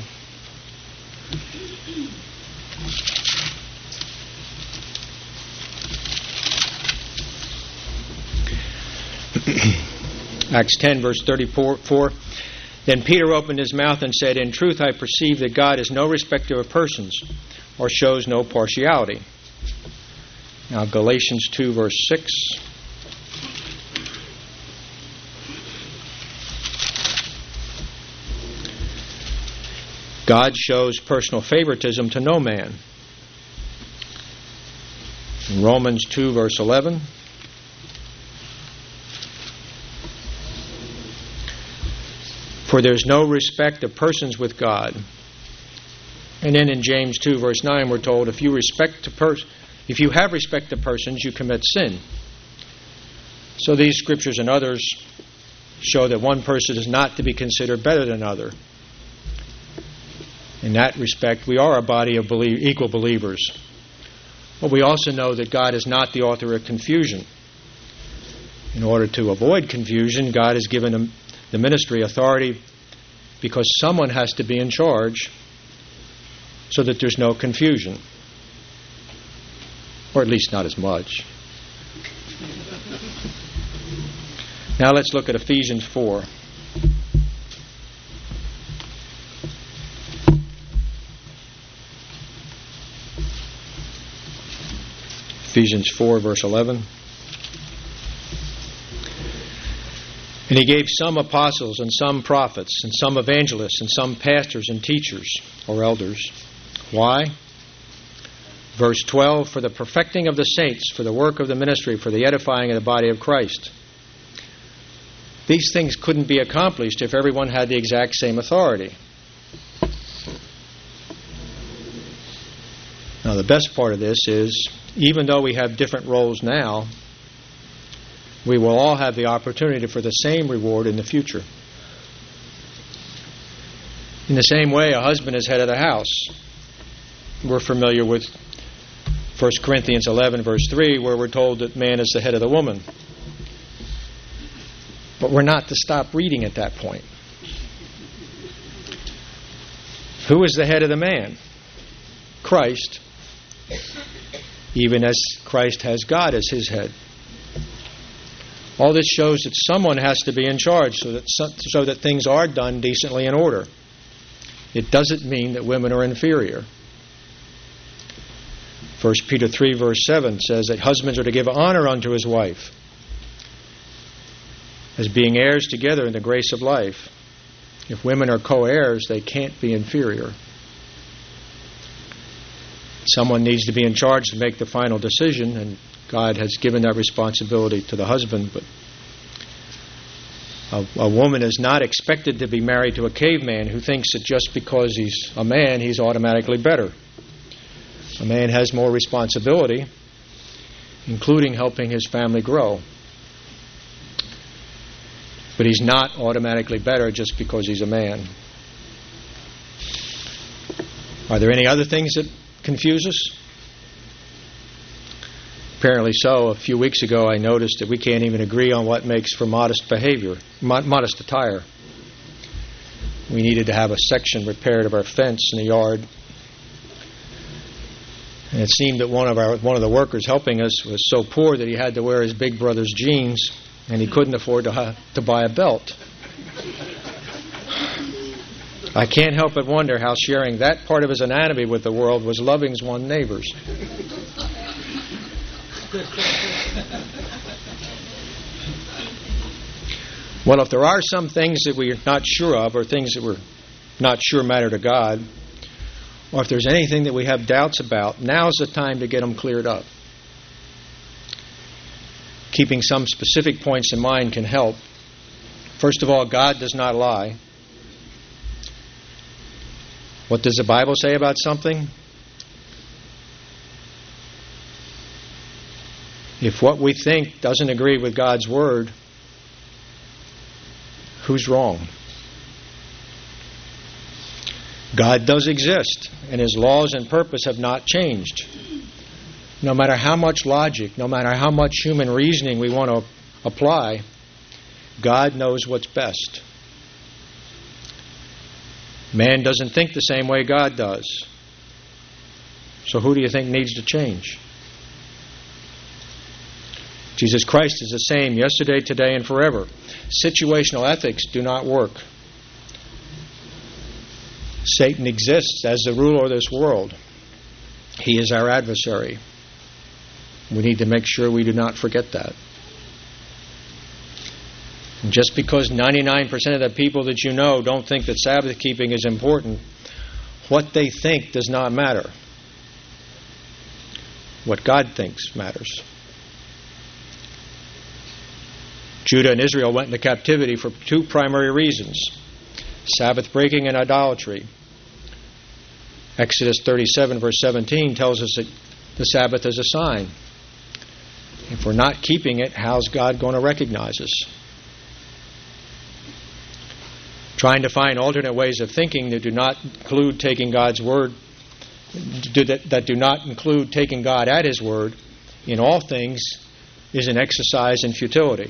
B: Acts 10, verse 34. Then Peter opened his mouth and said, In truth I perceive that God is no respecter of persons, or shows no partiality. Now Galatians 2, verse 6. God shows personal favoritism to no man. In Romans 2, verse 11. For there's no respect of persons with God. And then in James 2, verse 9, we're told, if you have respect to persons, you commit sin. So these scriptures and others show that one person is not to be considered better than another. In that respect, we are a body of equal believers. But we also know that God is not the author of confusion. In order to avoid confusion, God has given the ministry authority because someone has to be in charge so that there's no confusion. Or at least not as much. Now let's look at Ephesians 4. Ephesians 4, verse 11. And he gave some apostles and some prophets and some evangelists and some pastors and teachers or elders. Why? Verse 12, for the perfecting of the saints, for the work of the ministry, for the edifying of the body of Christ. These things couldn't be accomplished if everyone had the exact same authority. Now, the best part of this is, even though we have different roles now, we will all have the opportunity for the same reward in the future. In the same way, a husband is head of the house. We're familiar with 1 Corinthians 11, verse 3, where we're told that man is the head of the woman. But we're not to stop reading at that point. Who is the head of the man? Christ. Even as Christ has God as his head. All this shows that someone has to be in charge so that things are done decently in order. It doesn't mean that women are inferior. 1 Peter 3, verse 7 says that husbands are to give honor unto his wife as being heirs together in the grace of life. If women are co-heirs, they can't be inferior. Someone needs to be in charge to make the final decision, and God has given that responsibility to the husband. But a woman is not expected to be married to a caveman who thinks that just because he's a man, he's automatically better. A man has more responsibility, including helping his family grow. But he's not automatically better just because he's a man. Are there any other things that confuse us? Apparently so. A few weeks ago I noticed that we can't even agree on what makes for modest behavior, modest attire. We needed to have a section repaired of our fence in the yard. And it seemed that one of the workers helping us was so poor that he had to wear his big brother's jeans, and he couldn't afford to buy a belt. I can't help but wonder how sharing that part of his anatomy with the world was loving one's neighbors. Well, if there are some things that we're not sure of, or things that we're not sure matter to God, or if there's anything that we have doubts about, now's the time to get them cleared up. Keeping some specific points in mind can help. First of all, God does not lie. What does the Bible say about something? If what we think doesn't agree with God's Word, who's wrong? God does exist, and His laws and purpose have not changed. No matter how much logic, no matter how much human reasoning we want to apply, God knows what's best. Man doesn't think the same way God does. So who do you think needs to change? Jesus Christ is the same yesterday, today, and forever. Situational ethics do not work. Satan exists as the ruler of this world. He is our adversary. We need to make sure we do not forget that. And just because 99% of the people that you know don't think that Sabbath keeping is important, what they think does not matter. What God thinks matters. Judah and Israel went into captivity for two primary reasons: Sabbath breaking and idolatry. Exodus 37, verse 17 tells us that the Sabbath is a sign. If we're not keeping it, how's God going to recognize us? Trying to find alternate ways of thinking that do not include taking God's word, that do not include taking God at His word in all things, is an exercise in futility.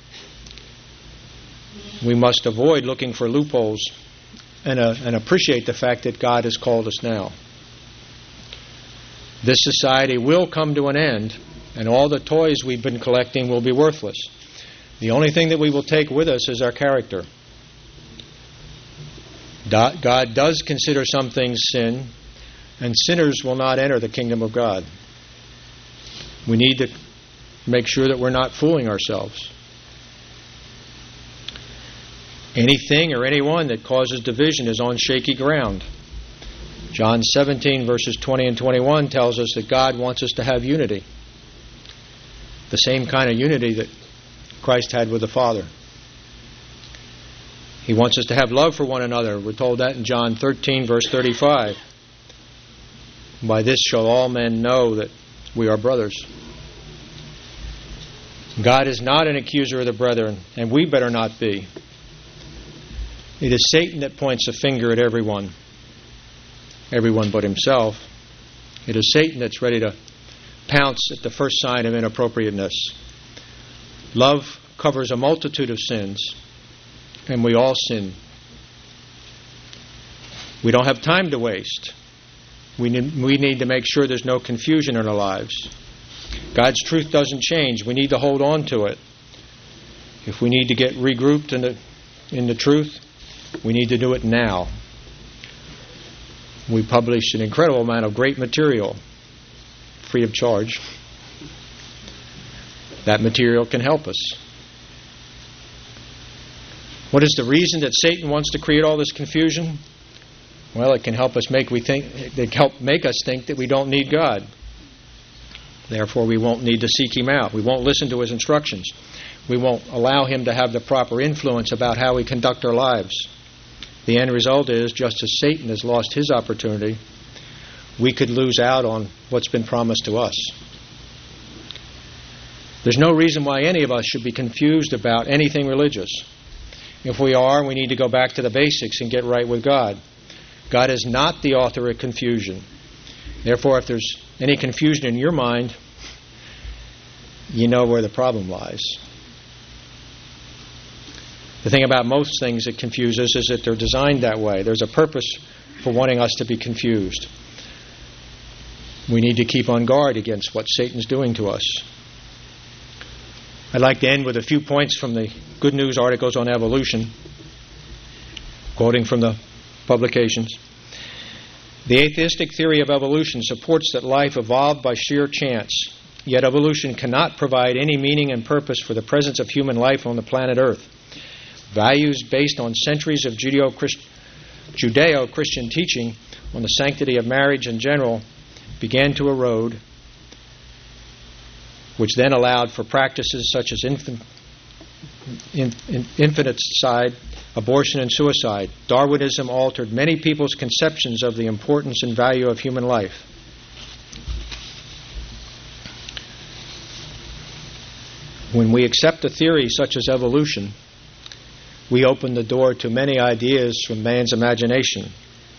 B: We must avoid looking for loopholes and appreciate the fact that God has called us now. This society will come to an end, and all the toys we've been collecting will be worthless. The only thing that we will take with us is our character. God does consider some things sin, and sinners will not enter the kingdom of God. We need to make sure that we're not fooling ourselves. Anything or anyone that causes division is on shaky ground. John 17, verses 20 and 21 tells us that God wants us to have unity. The same kind of unity that Christ had with the Father. He wants us to have love for one another. We're told that in John 13, verse 35. By this shall all men know that we are brothers. God is not an accuser of the brethren, and we better not be. It is Satan that points a finger at everyone but himself. It is Satan that's ready to pounce at the first sign of inappropriateness. Love covers a multitude of sins, and we all sin. We don't have time to waste. We need to make sure there's no confusion in our lives. God's truth doesn't change. We need to hold on to it. If we need to get regrouped in the truth, we need to do it now. We publish an incredible amount of great material, free of charge. That material can help us. What is the reason that Satan wants to create all this confusion? Well, it can help us make us think that we don't need God. Therefore, we won't need to seek Him out. We won't listen to His instructions. We won't allow Him to have the proper influence about how we conduct our lives. The end result is, just as Satan has lost his opportunity, we could lose out on what's been promised to us. There's no reason why any of us should be confused about anything religious. If we are, we need to go back to the basics and get right with God. God is not the author of confusion. Therefore, if there's any confusion in your mind, you know where the problem lies. The thing about most things that confuse us is that they're designed that way. There's a purpose for wanting us to be confused. We need to keep on guard against what Satan's doing to us. I'd like to end with a few points from the Good News articles on evolution, quoting from the publications. The atheistic theory of evolution supports that life evolved by sheer chance, yet evolution cannot provide any meaning and purpose for the presence of human life on the planet Earth. Values based on centuries of Judeo-Christian teaching on the sanctity of marriage in general began to erode, which then allowed for practices such as infanticide, abortion, and suicide. Darwinism altered many people's conceptions of the importance and value of human life. When we accept a theory such as evolution, we open the door to many ideas from man's imagination.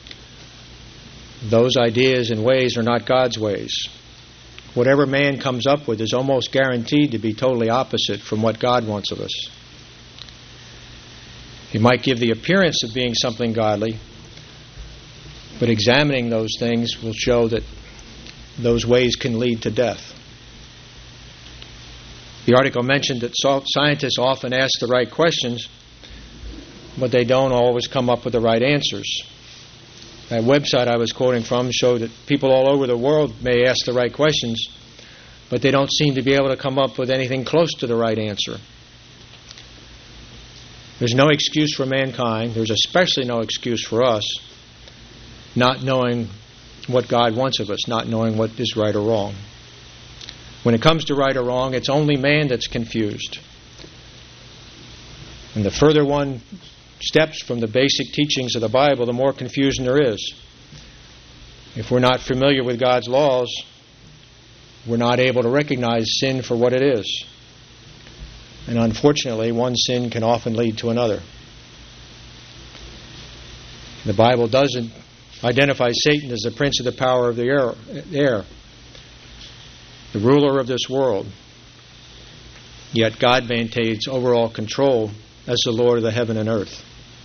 B: Those ideas and ways are not God's ways. Whatever man comes up with is almost guaranteed to be totally opposite from what God wants of us. It might give the appearance of being something godly, but examining those things will show that those ways can lead to death. The article mentioned that scientists often ask the right questions, but they don't always come up with the right answers. That website I was quoting from showed that people all over the world may ask the right questions, but they don't seem to be able to come up with anything close to the right answer. There's no excuse for mankind. There's especially no excuse for us not knowing what God wants of us, not knowing what is right or wrong. When it comes to right or wrong, it's only man that's confused. And the further one steps from the basic teachings of the Bible, the more confusion there is. If we're not familiar with God's laws, we're not able to recognize sin for what it is. And unfortunately, one sin can often lead to another. The Bible doesn't identify Satan as the prince of the power of the air, the ruler of this world. Yet God maintains overall control as the Lord of the heaven and earth.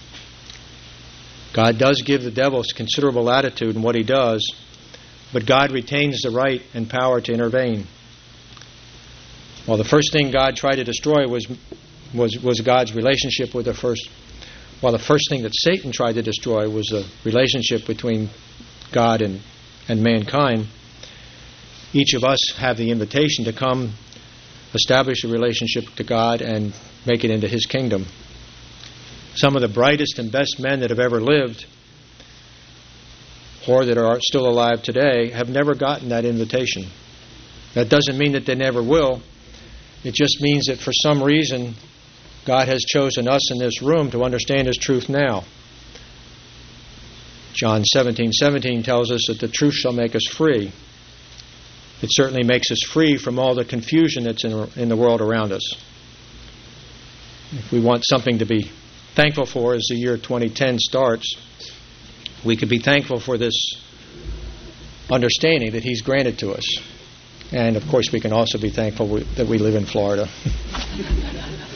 B: God does give the devil considerable latitude in what he does, but God retains the right and power to intervene. Well, the first thing God tried to destroy was God's relationship with the first. Well, the first thing that Satan tried to destroy was the relationship between God and mankind. Each of us have the invitation to come establish a relationship to God and make it into His kingdom. Some of the brightest and best men that have ever lived, or that are still alive today, have never gotten that invitation. That doesn't mean that they never will. It just means that for some reason, God has chosen us in this room to understand His truth now. John 17:17 tells us that the truth shall make us free. It certainly makes us free from all the confusion that's in the world around us. If we want something to be thankful for as the year 2010 starts, we could be thankful for this understanding that He's granted to us. And, of course, we can also be thankful that we live in Florida.